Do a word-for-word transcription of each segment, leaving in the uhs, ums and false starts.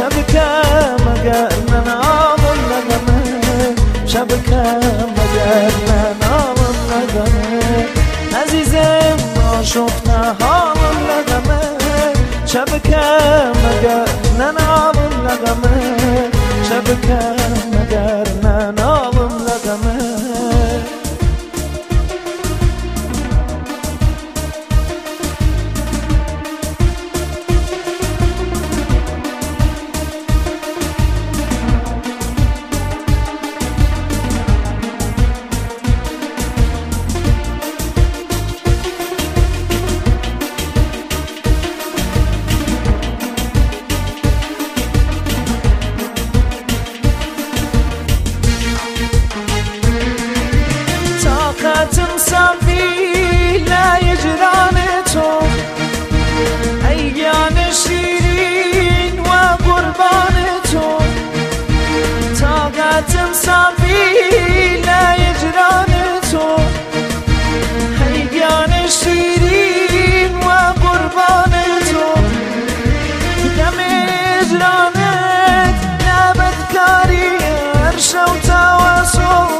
شبکم اگر ننامم نگمه شبکم اگر ننامم نگمه عزیزم آشفته حالم نگمه شبکم اگر ننامم نگمه شبکم اگر ننامم نگمه طاقتم صافی لایجران تو ایان شیرین و قربان تو طاقتم صافی لایجران تو ایان شیرین و قربان تو دم اجرانت نبت کاری عرش و تواسو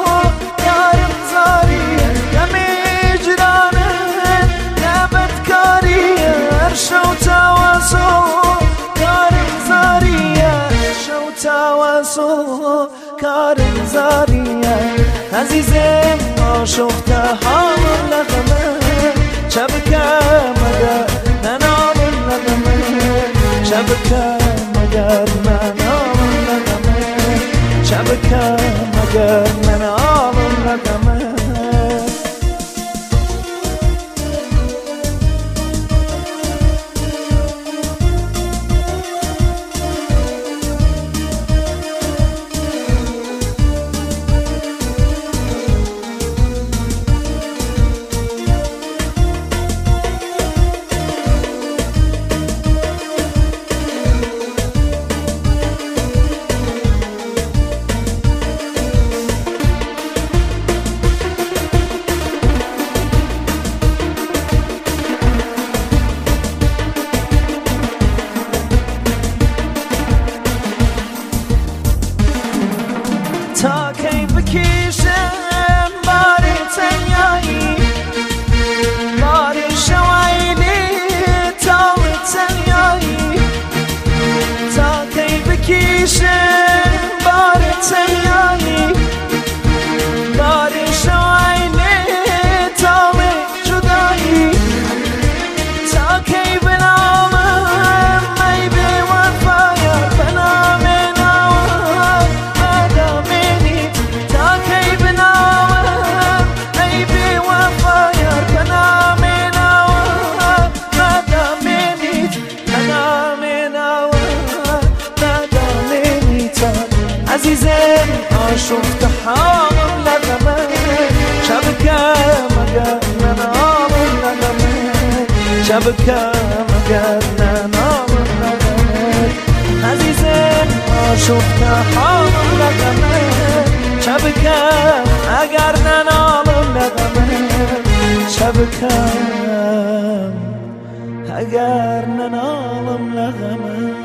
کارم زاریه عزیزم آشفته حالم نغمه شبکم اگر ننامم نغمه شبکم اگر ننامم نغمه شبکم اگر ننامم نغمه تا کی بکشم بار تنیایی بار شوایلی تا تنیایی تا کی بکشم بار تنیایی بار شوایلی تا جدایی تا کی بنامم ای به وفایا بنام عزیزم آشفته حالم نغمه شبکم اگر ننامم نغمه شبکم اگر ننامم نغمه عزیزم آشفته حالم نغمه شبکم اگر ننامم نغمه شبکم اگر ننامم نغمه